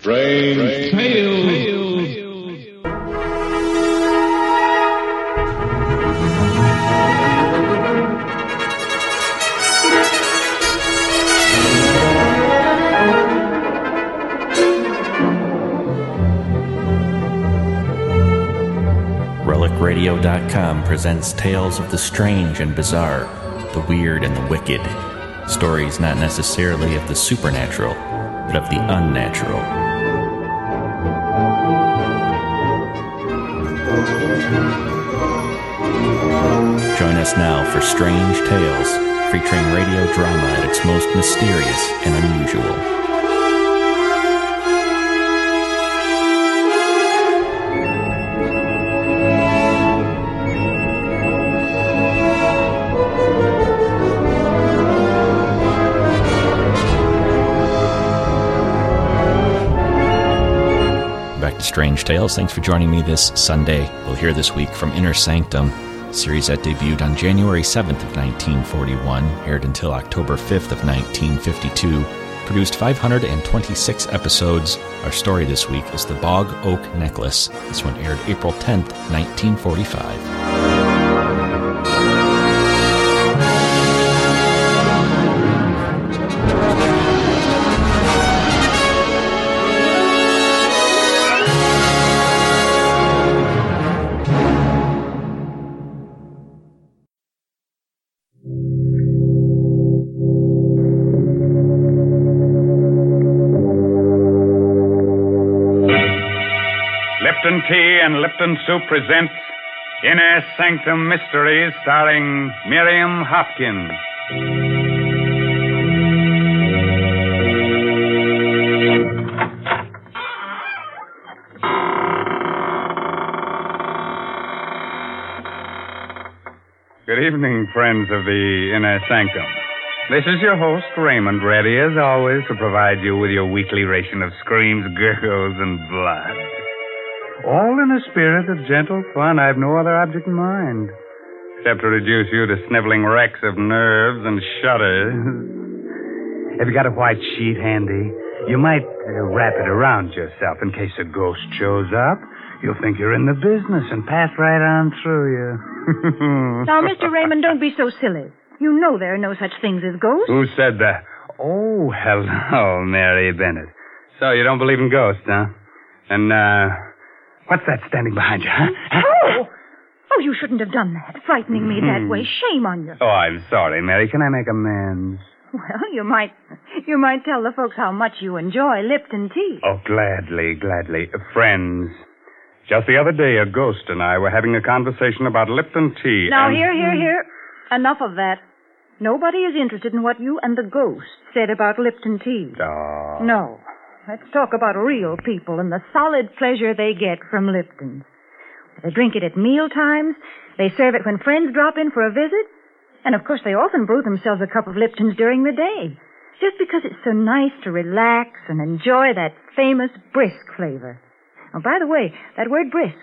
Strange Tales. RelicRadio.com presents tales of the strange and bizarre, the weird and the wicked. Stories not necessarily of the supernatural, but of the unnatural. Join us now for Strange Tales, featuring radio drama at its most mysterious and unusual. Strange Tales. Thanks for joining me this Sunday. We'll hear this week from Inner Sanctum, a series that debuted on January 7th of 1941, aired until October 5th of 1952, produced 526 episodes. Our story this week is The Bog Oak Necklace. This one aired April 10th, 1945. Lipton Tea and Lipton Soup presents Inner Sanctum Mysteries, starring Miriam Hopkins. Good evening, friends of the Inner Sanctum. This is your host, Raymond, ready as always to provide you with your weekly ration of screams, gurgles, and blood. All in a spirit of gentle fun. I have no other object in mind, except to reduce you to sniveling wrecks of nerves and shudders. Have you got a white sheet handy? You might wrap it around yourself in case a ghost shows up. You'll think you're in the business and pass right on through you. Now, Mr. Raymond, don't be so silly. You know there are no such things as ghosts. Who said that? Oh, hello, Mary Bennett. So you don't believe in ghosts, huh? And, what's that standing behind you, huh? Oh, you shouldn't have done that, frightening me that way. Shame on you. Oh, I'm sorry, Mary. Can I make amends? Well, you might tell the folks how much you enjoy Lipton tea. Oh, gladly. Friends, just the other day, a ghost and I were having a conversation about Lipton tea. Now, here. Enough of that. Nobody is interested in what you and the ghost said about Lipton tea. Oh. No. Let's talk about real people and the solid pleasure they get from Lipton. They drink it at meal times. They serve it when friends drop in for a visit. And, of course, they often brew themselves a cup of Lipton's during the day, just because it's so nice to relax and enjoy that famous brisk flavor. Oh, by the way, that word brisk,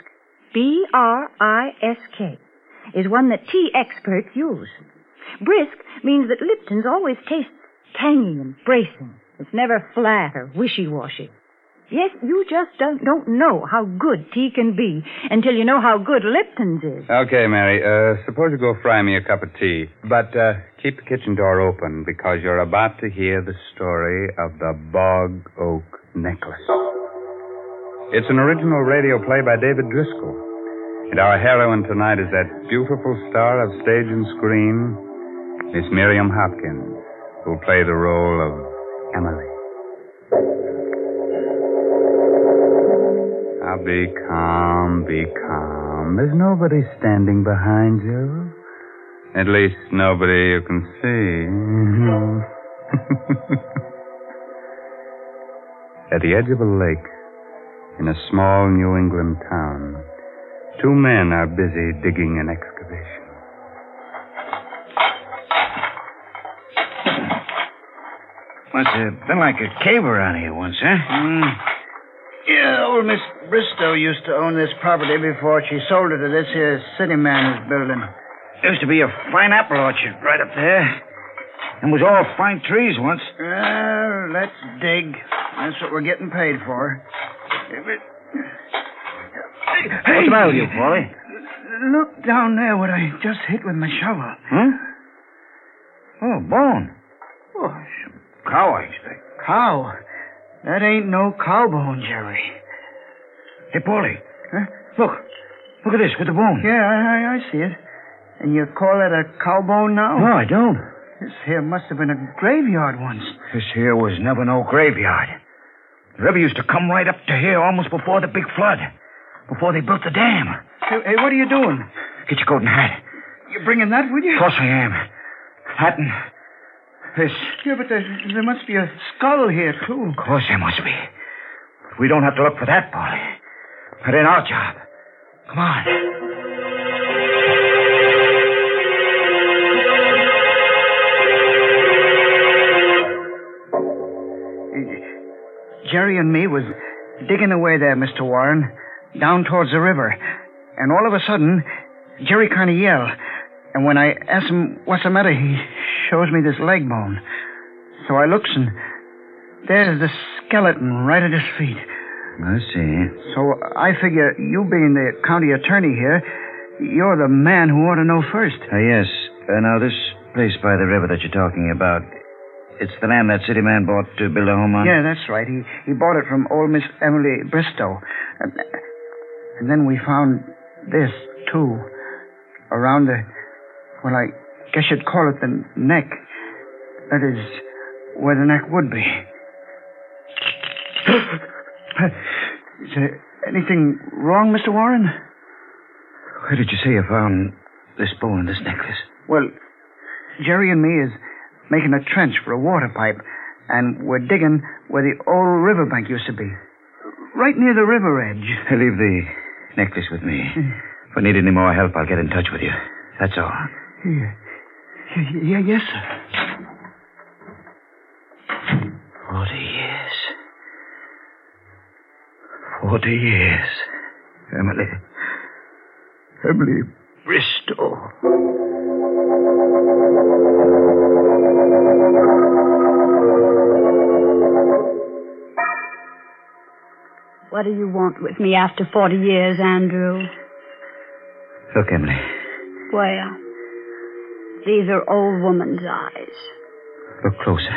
B-R-I-S-K, is one that tea experts use. Brisk means that Lipton's always tastes tangy and bracing. It's never flat or wishy-washy. Yes, you just don't know how good tea can be until you know how good Lipton's is. Okay, Mary, suppose you go fry me a cup of tea. But keep the kitchen door open because you're about to hear the story of the Bog Oak Necklace. It's an original radio play by David Driscoll. And our heroine tonight is that beautiful star of stage and screen, Miss Miriam Hopkins, who'll play the role of Emily. Now be calm. There's nobody standing behind you. At least nobody you can see. At the edge of a lake, in a small New England town, two men are busy digging an excavation. Must have been like a cave around here once, huh? Yeah, old Miss Bristow used to own this property before she sold it to this here city man who's building. There used to be a fine apple orchard right up there. And was all fine trees once. Let's dig. That's what we're getting paid for. What's the matter with you, Paulie? Look down there what I just hit with my shovel. Huh? Oh, bone. Oh, some cow, I expect. Cow? That ain't no cow bone, Jerry. Hey, Paulie. Huh? Look at this with the bone. Yeah, I see it. And you call that a cow bone now? No, I don't. This here must have been a graveyard once. This here was never no graveyard. The river used to come right up to here almost before the big flood. Before they built the dam. Hey, what are you doing? Get your coat and hat. You bringing that with you? Of course I am. Hat and this. Yeah, but there must be a skull here, too. Of course there must be. But we don't have to look for that, Paulie. That ain't our job. Come on. Jerry and me was digging away there, Mr. Warren, down towards the river. And all of a sudden, Jerry kind of yelled. And when I asked him what's the matter, he shows me this leg bone. So I looks, and there's the skeleton right at his feet. I see. So I figure you being the county attorney here, you're the man who ought to know first. Yes. Now, this place by the river that you're talking about, it's the land that city man bought to build a home on? Yeah, that's right. He bought it from old Miss Emily Bristow. And then we found this, too. Around the... Well, I guess you'd call it the neck. That is, where the neck would be. Is there anything wrong, Mr. Warren? Where did you say you found this bone and this necklace? Well, Jerry and me is making a trench for a water pipe, and we're digging where the old riverbank used to be. Right near the river edge. Leave the necklace with me. If I need any more help, I'll get in touch with you. That's all. Yeah, yes, sir. 40 years. 40 years. Emily Bristow. What do you want with me after 40 years, Andrew? Look, Emily. Well, these are old woman's eyes. Look closer.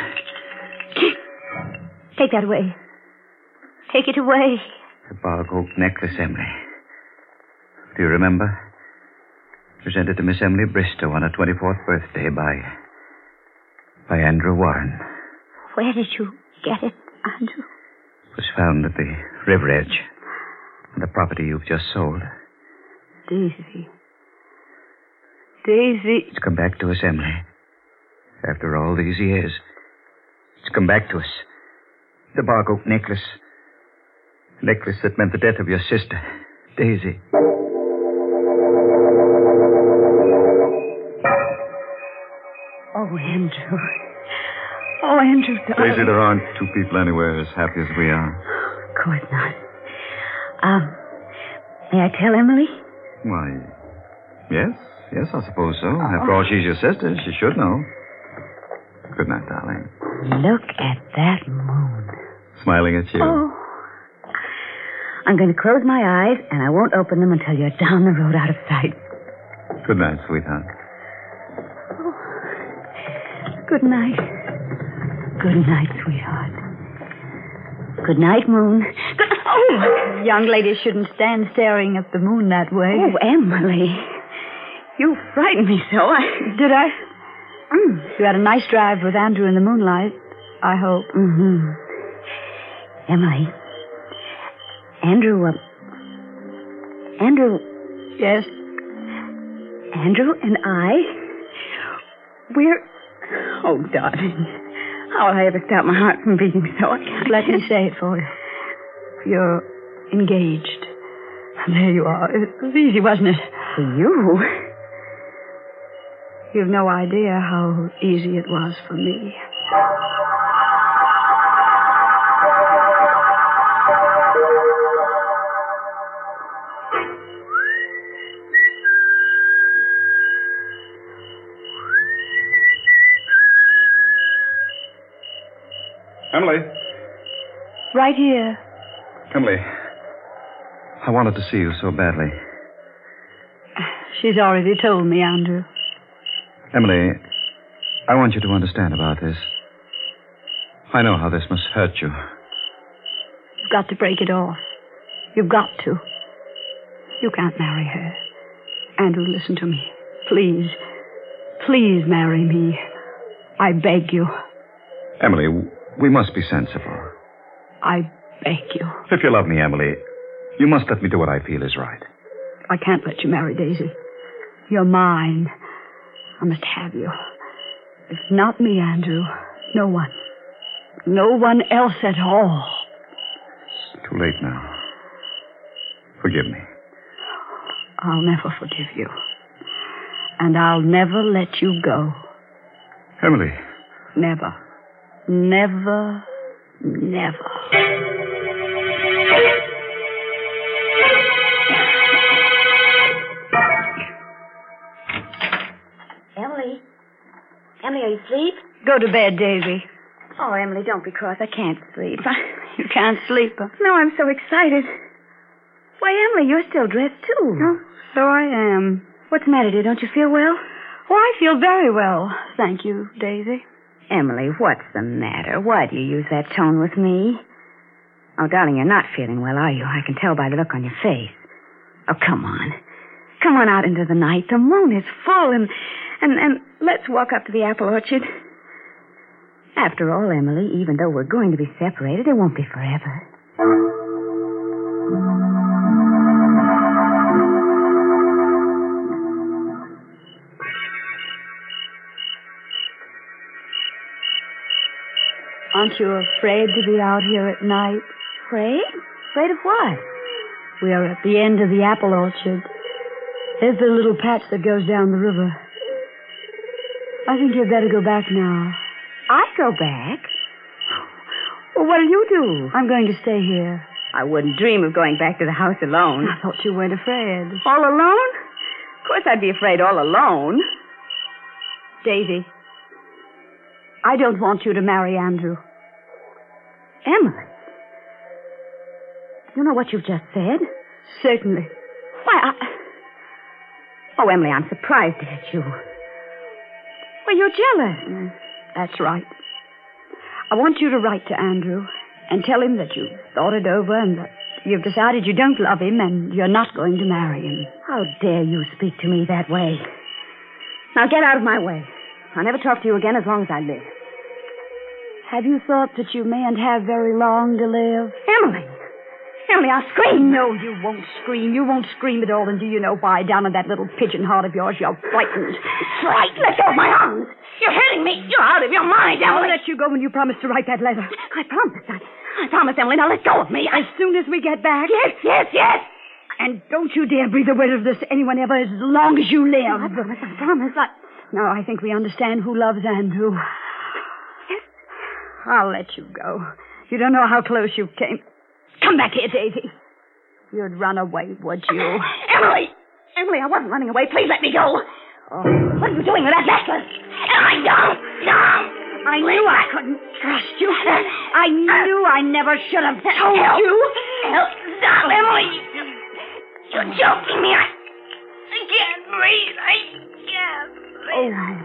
Take that away. Take it away. The bark oak necklace, Emily. Do you remember? Presented to Miss Emily Bristow on her 24th birthday by Andrew Warren. Where did you get it, Andrew? It was found at the river edge. On the property you've just sold. Daisy. Daisy. It's come back to us, Emily. After all these years. It's come back to us. The bark oak necklace. The necklace that meant the death of your sister, Daisy. Oh, Andrew. Oh, Andrew, darling. Daisy, there aren't two people anywhere as happy as we are. Of course not. May I tell Emily? Why, yes, I suppose so. After all, she's your sister. She should know. Good night, darling. Look at that moon. Smiling at you. Oh. I'm going to close my eyes, and I won't open them until you're down the road out of sight. Good night, sweetheart. Oh. Good night. Good night, sweetheart. Good night, moon. Oh! Young ladies shouldn't stand staring at the moon that way. Oh, Emily. You frightened me so. Did I? You had a nice drive with Andrew in the moonlight, I hope. Mm-hmm. Emily. Andrew. Yes? Andrew and I, we're... Oh, darling. How will I ever stop my heart from beating so? I can't... Let me say it for you. You're engaged. There you are. It was easy, wasn't it? For you? You've no idea how easy it was for me. Emily. Right here. Emily, I wanted to see you so badly. She's already told me, Andrew. Emily, I want you to understand about this. I know how this must hurt you. You've got to break it off. You've got to. You can't marry her. Andrew, listen to me. Please. Please marry me. I beg you. Emily, we must be sensible. I beg you. If you love me, Emily, you must let me do what I feel is right. I can't let you marry Daisy. You're mine. I must have you. If not me, Andrew, no one. No one else at all. It's too late now. Forgive me. I'll never forgive you. And I'll never let you go. Emily. Never. Never. Never. Emily? Emily, are you asleep? Go to bed, Daisy. Oh, Emily, don't be cross. I can't sleep. You can't sleep. No, I'm so excited. Why, Emily, you're still dressed, too. Oh, so I am. What's the matter, dear? Don't you feel well? Oh, I feel very well. Thank you, Daisy. Emily, what's the matter? Why do you use that tone with me? Oh, darling, you're not feeling well, are you? I can tell by the look on your face. Oh, come on. Come on out into the night. The moon is full, and let's walk up to the apple orchard. After all, Emily, even though we're going to be separated, it won't be forever. Aren't you afraid to be out here at night? Afraid? Afraid of what? We are at the end of the apple orchard. There's the little patch that goes down the river. I think you'd better go back now. I go back? Well, what'll you do? I'm going to stay here. I wouldn't dream of going back to the house alone. I thought you weren't afraid. All alone? Of course I'd be afraid all alone. Daisy, I don't want you to marry Andrew. Emily? You know what you've just said? Certainly. Why, Oh, Emily, I'm surprised at you. Well, you're jealous. That's right. I want you to write to Andrew and tell him that you've thought it over and that you've decided you don't love him and you're not going to marry him. How dare you speak to me that way? Now get out of my way. I'll never talk to you again as long as I live. Have you thought that you mayn't have very long to live? Emily! Emily, I'll scream. No, you won't scream. You won't scream at all, and do you know why? Down in that little pigeon heart of yours, you're frightened. Frightened? Let go of my arms. You're hurting me. You're out of your mind, Emily. I'll let you go when you promise to write that letter. I promised. I promised, Emily. Now let go of me. As soon as we get back. Yes. And don't you dare breathe a word of this to anyone ever as long as you live. I promise. No, I think we understand who loves Andrew. Yes. I'll let you go. You don't know how close you came. Come back here, Daisy. You'd run away, would you? Emily! Emily, I wasn't running away. Please let me go. Oh, what are you doing with that necklace? Emily, no! I knew I couldn't trust you. I knew I never should have told you. Help! Stop, Emily! You're choking me. I can't breathe. I can't breathe.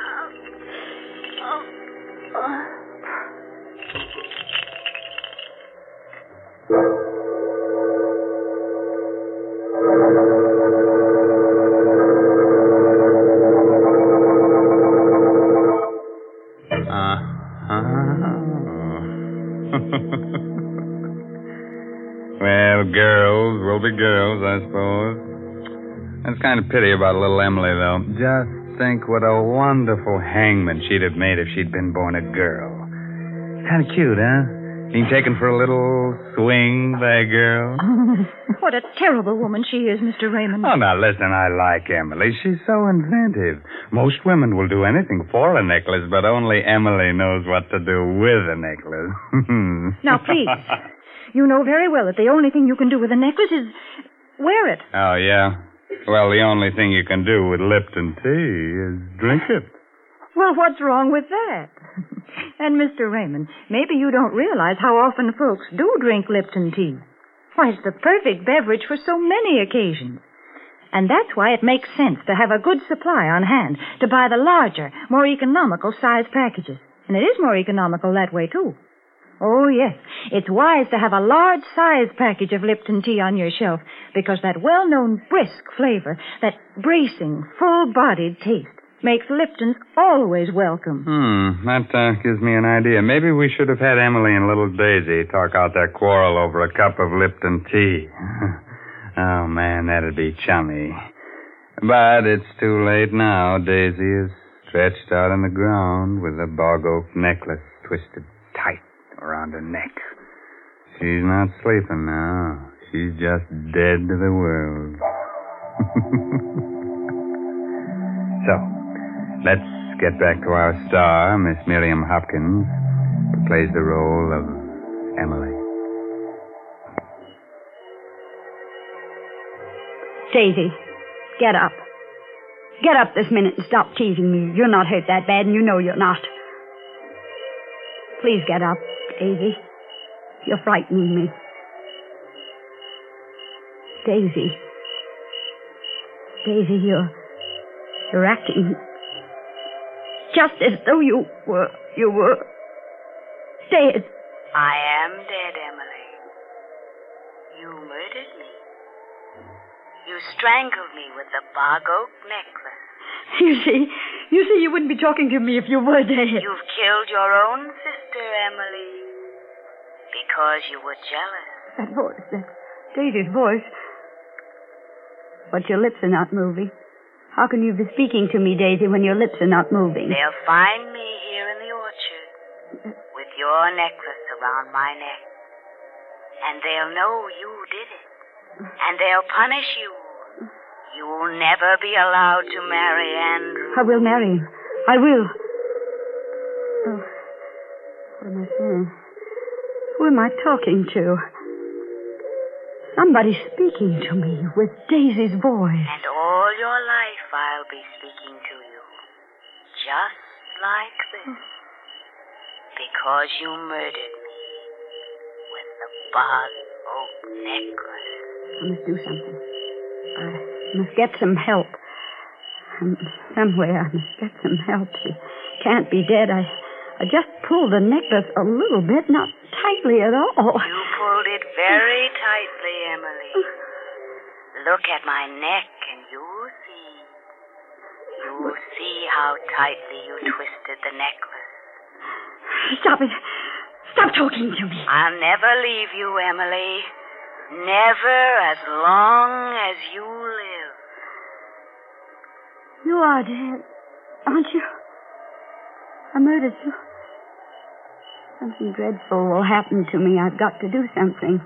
Well, girls will be girls, I suppose. That's kind of pity about little Emily, though. Just think what a wonderful hangman she'd have made if she'd been born a girl. Kind of cute, huh? Being taken for a little swing by a girl. What a terrible woman she is, Mr. Raymond. Oh, now, listen, I like Emily. She's so inventive. Most women will do anything for a necklace, but only Emily knows what to do with a necklace. Now, please. You know very well that the only thing you can do with a necklace is wear it. Oh, yeah? Well, the only thing you can do with Lipton tea is drink it. Well, what's wrong with that? And, Mr. Raymond, maybe you don't realize how often folks do drink Lipton tea. Why, it's the perfect beverage for so many occasions. And that's why it makes sense to have a good supply on hand, to buy the larger, more economical size packages. And it is more economical that way, too. Oh, yes. It's wise to have a large size package of Lipton tea on your shelf because that well-known brisk flavor, that bracing, full-bodied taste, makes Lipton's always welcome. That gives me an idea. Maybe we should have had Emily and little Daisy talk out their quarrel over a cup of Lipton tea. Oh, man, that'd be chummy. But it's too late now. Daisy is stretched out on the ground with a bog oak necklace twisted tight around her neck. She's not sleeping now. She's just dead to the world. So, let's get back to our star, Miss Miriam Hopkins, who plays the role of Emily. Daisy, get up. Get up this minute and stop teasing me. You're not hurt that bad, and you know you're not. Please get up, Daisy. You're frightening me. Daisy. Daisy, you're acting just as though you were dead. I am dead, Emily. You murdered me. You strangled me with the bog oak necklace. You see, you wouldn't be talking to me if you were dead. You've killed your own sister, Emily, because you were jealous. That voice, that's Daisy's voice. But your lips are not moving. How can you be speaking to me, Daisy, when your lips are not moving? They'll find me here in the orchard with your necklace around my neck. And they'll know you did it. And they'll punish you. You'll never be allowed to marry Andrew. I will marry him. I will. Oh, what am I saying? Who am I talking to? Somebody's speaking to me with Daisy's voice. And all your life I'll be speaking to you. Just like this. Because you murdered me with the bog oak necklace. I must do something. I must get some help. Somewhere I must get some help. She can't be dead. I just pulled the necklace a little bit, not tightly at all. You pulled it very tightly, Emily. Look at my neck and you'll see. You'll see how tightly you twisted the necklace. Stop it. Stop talking to me. I'll never leave you, Emily. Never as long as you live. You are dead, aren't you? I murdered you. Something dreadful will happen to me. I've got to do something.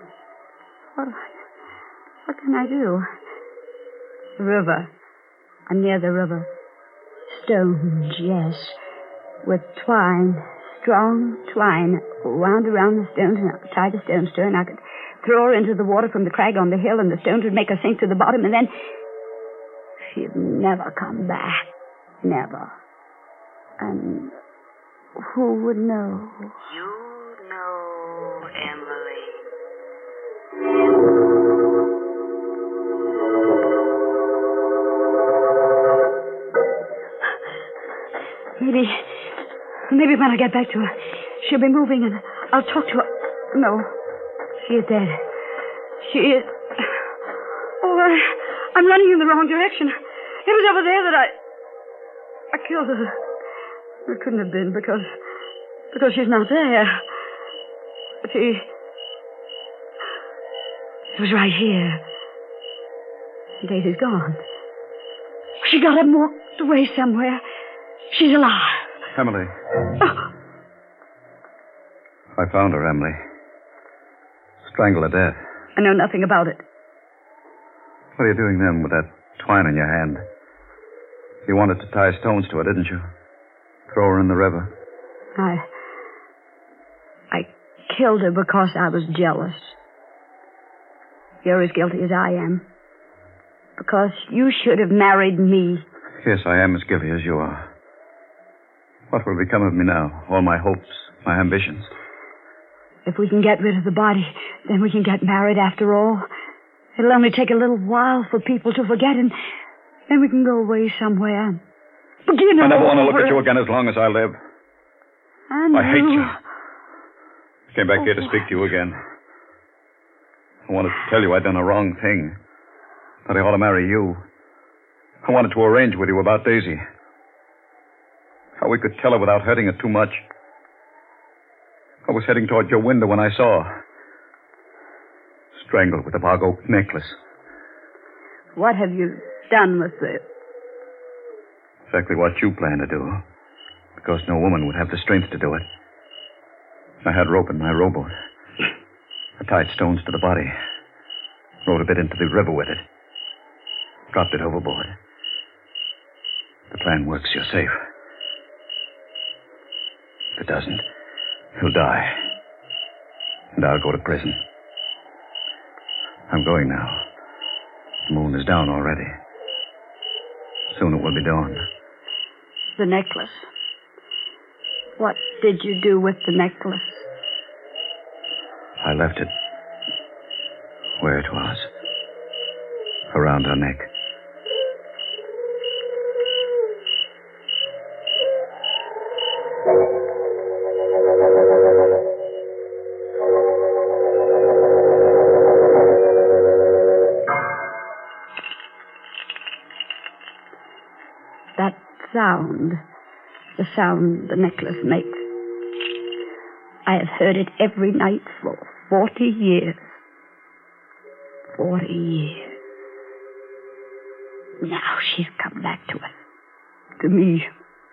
What can I do? The river. I'm near the river. Stones, yes. With twine. Strong twine wound around the stones, and I could tie the stones to her, and I could throw her into the water from the crag on the hill, and the stones would make her sink to the bottom, and then she'd never come back. Never. And who would know? You know, Emily. Maybe when I get back to her, she'll be moving and I'll talk to her. No, she is dead. She is... Oh, I'm running in the wrong direction. It was over there that I killed her. It couldn't have been because she's not there. It was right here. Daisy's gone. She got up and walked away somewhere. She's alive. Emily. Oh. I found her, Emily. Strangled to death. I know nothing about it. What are you doing then with that twine in your hand? You wanted to tie stones to her, didn't you? Throw her in the river. I killed her because I was jealous. You're as guilty as I am. Because you should have married me. Yes, I am as guilty as you are. What will become of me now? All my hopes, my ambitions. If we can get rid of the body, then we can get married after all. It'll only take a little while for people to forget, and then we can go away somewhere and begin I never over. want to look at you again as long as I live. I hate you. I came back here to speak to you again. I wanted to tell you I'd done a wrong thing. That I ought to marry you. I wanted to arrange with you about Daisy. How we could tell her without hurting her too much. I was heading toward your window when I saw her. Strangled with a bog oak necklace. What have you done with it? Exactly what you planned to do. Because no woman would have the strength to do it. I had rope in my rowboat. I tied stones to the body. Rowed a bit into the river with it. Dropped it overboard. The plan works, you're safe. If it doesn't, he'll die. And I'll go to prison. I'm going now. The moon is down already. Soon it will be dawn. The necklace. What did you do with the necklace? I left it where it was. Around her neck. That sound. The sound the necklace makes. I have heard it every night for 40 years. 40 years. Now she's come back to us. To me.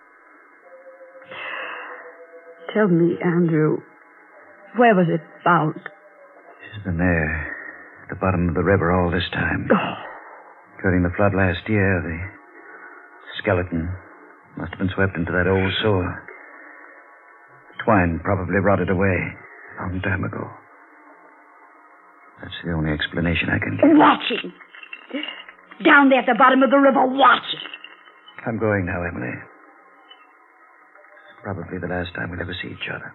Tell me, Andrew, where was it found? She's been there, at the bottom of the river all this time. Oh. During the flood last year, the skeleton must have been swept into that old sewer. Twine probably rotted away a long time ago. That's the only explanation I can give. Watching. Down there at the bottom of the river, watching. I'm going now, Emily. It's probably the last time we'll ever see each other.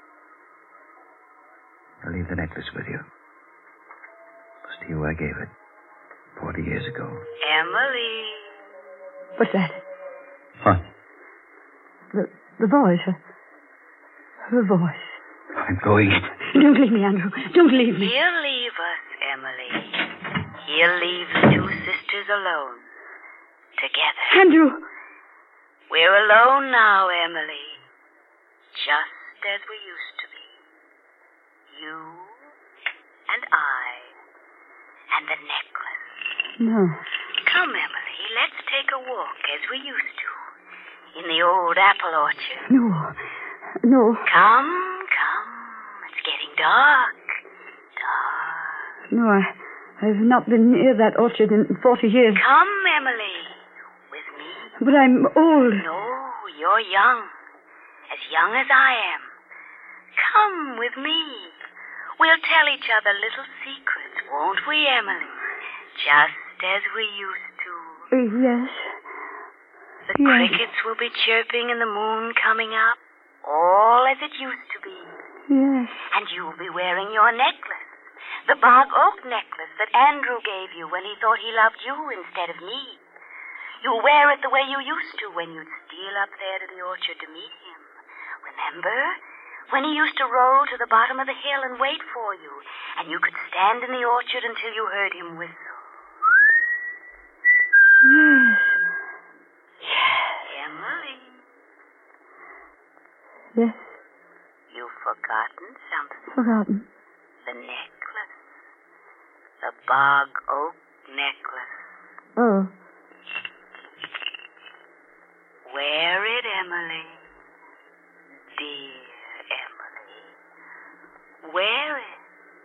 I'll leave the necklace with you. It was to you I gave it 40 years ago. Emily. What's that? What? The voice. The voice. I'm going. Don't leave me, Andrew. Don't leave me. He'll leave us, Emily. He'll leave the two sisters alone. Together. Andrew. We're alone now, Emily. Just as we used to be. You and I and the necklace. No. Come, Emily, let's take a walk as we used to. In the old apple orchard. No. Come. It's getting dark. No, I've not been near that orchard in 40 years. Come, Emily. With me. But I'm old. No, you're young. As young as I am. Come with me. We'll tell each other little secrets, won't we, Emily? Just as we used to. Yes. The crickets will be chirping and the moon coming up. All as it used to be. Yes. And you'll be wearing your necklace. The bog oak necklace that Andrew gave you when he thought he loved you instead of me. You'll wear it the way you used to when you'd steal up there to the orchard to meet him. Remember? When he used to roll to the bottom of the hill and wait for you, and you could stand in the orchard until you heard him whistle. Yes. Emily. Yes. You've forgotten something. Forgotten. The necklace. The bog oak necklace. Oh. Wear it, Emily. Dear Emily. Wear it.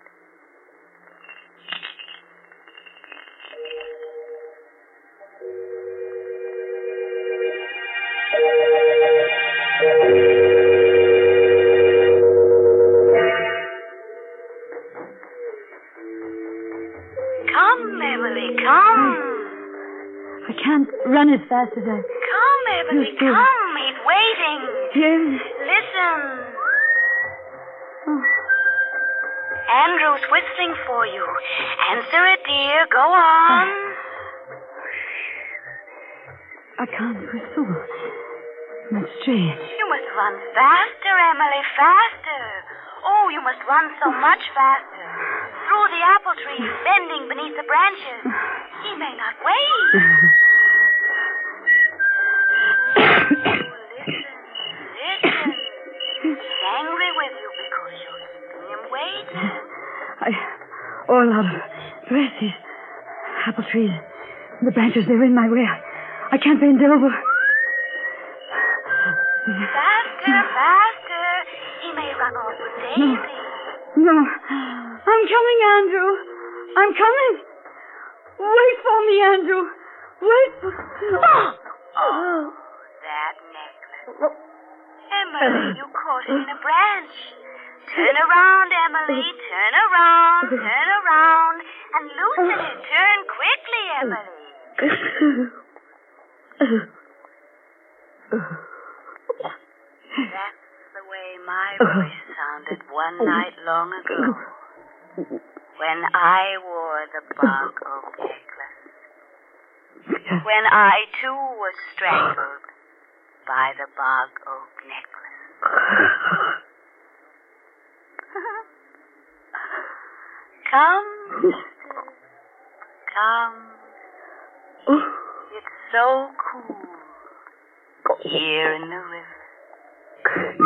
Come, Emily, come. I can't run as fast as I... Come, Emily, come. He's waiting. darling. Yes. Listen. Oh. Andrew's whistling for you. Answer it, dear. Go on. I can't whistle. That's strange. You must run faster, Emily, faster. Oh, you must run so much faster. Through the apple trees, bending beneath the branches. He may not wait. Listen. He's angry with you because you're keeping him waiting. All out of breath. Apple trees. The branches, they're in my way. I can't bend over. Faster. He may run off with Daisy. No. I'm coming, Andrew. I'm coming. Wait for me, Andrew. Wait for me. Oh, that necklace. Emily, you caught it in a branch. Turn around, Emily. Turn around. And loosen it. Turn quickly, Emily. That's the way my voice sounded one night long ago. When I wore the bog oak necklace. When I, too, was strangled by the bog oak necklace. Come, sister. Come. It's so cool here in the river.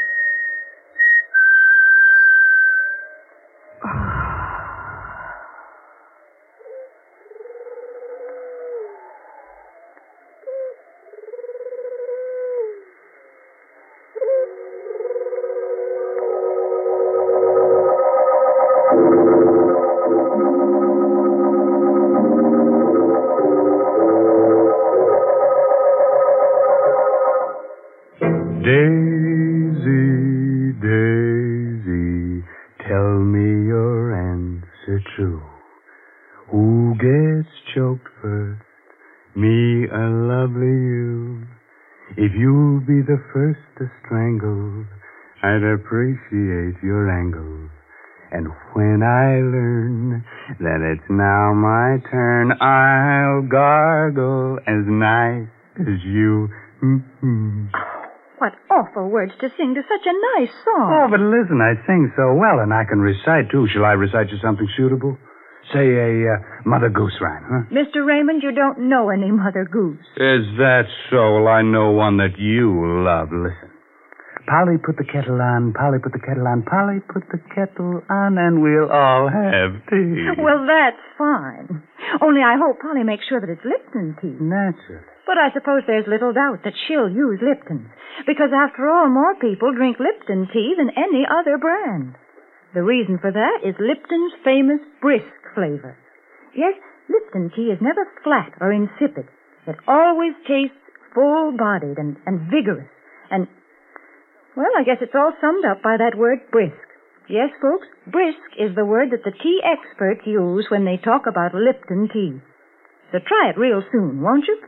Daisy, Daisy, tell me your answer true. Who gets choked first? Me or lovely you? If you'll be the first to strangle, I'd appreciate your angle. And when I learn that it's now my turn, I'll gargle as nice as you. What awful words to sing to such a nice song. Oh, but listen, I sing so well, and I can recite, too. Shall I recite you something suitable? Say a Mother Goose rhyme, huh? Mr. Raymond, you don't know any Mother Goose. Is that so? Well, I know one that you love. Listen. Polly, put the kettle on. Polly, put the kettle on. Polly, put the kettle on, and we'll all have tea. Well, that's fine. Only I hope Polly makes sure that it's Lipton tea. Naturally. But I suppose there's little doubt that she'll use Lipton. Because after all, more people drink Lipton tea than any other brand. The reason for that is Lipton's famous brisk flavor. Yes, Lipton tea is never flat or insipid. It always tastes full-bodied and vigorous. And, well, I guess it's all summed up by that word brisk. Yes, folks, brisk is the word that the tea experts use when they talk about Lipton tea. So try it real soon, won't you?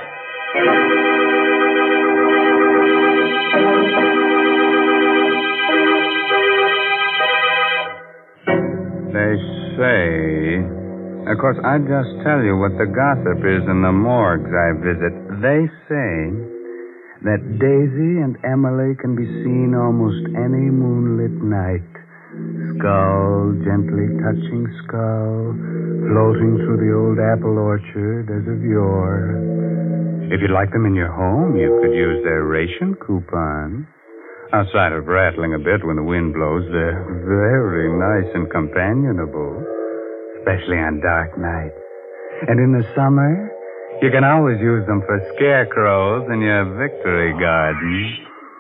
They say, of course, I just tell you what the gossip is in the morgues I visit. They say that Daisy and Emily can be seen almost any moonlit night. Skull gently touching skull, floating through the old apple orchard as of yore. If you'd like them in your home, you could use their ration coupon. Outside of rattling a bit when the wind blows, they're very nice and companionable, especially on dark nights. And in the summer, you can always use them for scarecrows in your victory garden.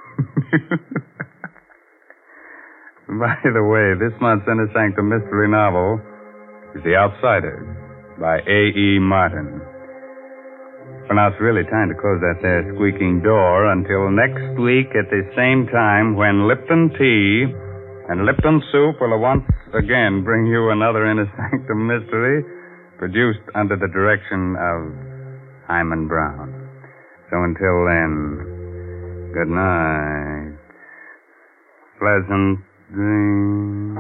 By the way, this month's Inner Sanctum mystery novel is The Outsiders by A.E. Martin. Well, now it's really time to close that there squeaking door until next week at the same time when Lipton Tea and Lipton Soup will once again bring you another Inner Sanctum mystery produced under the direction of Hyman Brown. So until then, Good night. Pleasant dreams.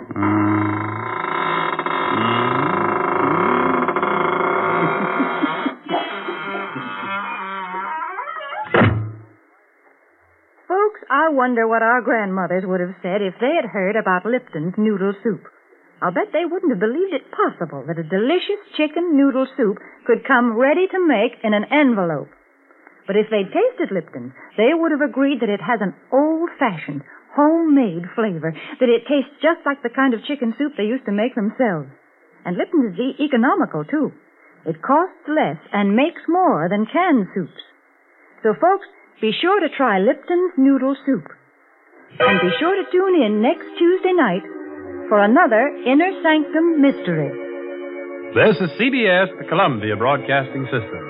Folks, I wonder what our grandmothers would have said if they had heard about Lipton's noodle soup. I'll bet they wouldn't have believed it possible that a delicious chicken noodle soup could come ready to make in an envelope. But if they'd tasted Lipton's, they would have agreed that it has an old-fashioned, homemade flavor, that it tastes just like the kind of chicken soup they used to make themselves. And Lipton's is economical, too. It costs less and makes more than canned soups. So, folks, be sure to try Lipton's noodle soup. And be sure to tune in next Tuesday night for another Inner Sanctum Mystery. This is CBS, the Columbia Broadcasting System.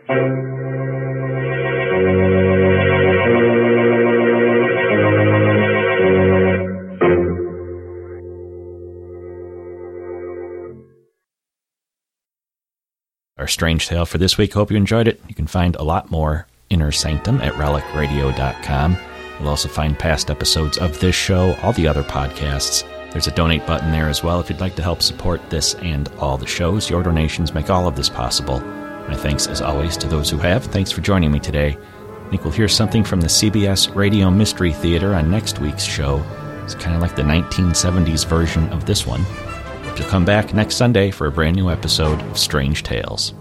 Our Strange Tale for this week. Hope you enjoyed it. You can find a lot more Inner Sanctum at relicradio.com. You'll also find past episodes of this show, all the other podcasts. There's a donate button there as well if you'd like to help support this and all the shows. Your donations make all of this possible. My thanks, as always, to those who have. Thanks for joining me today. I think we'll hear something from the CBS Radio Mystery Theater on next week's show. It's kind of like the 1970s version of this one. Hope you'll come back next Sunday for a brand new episode of Strange Tales.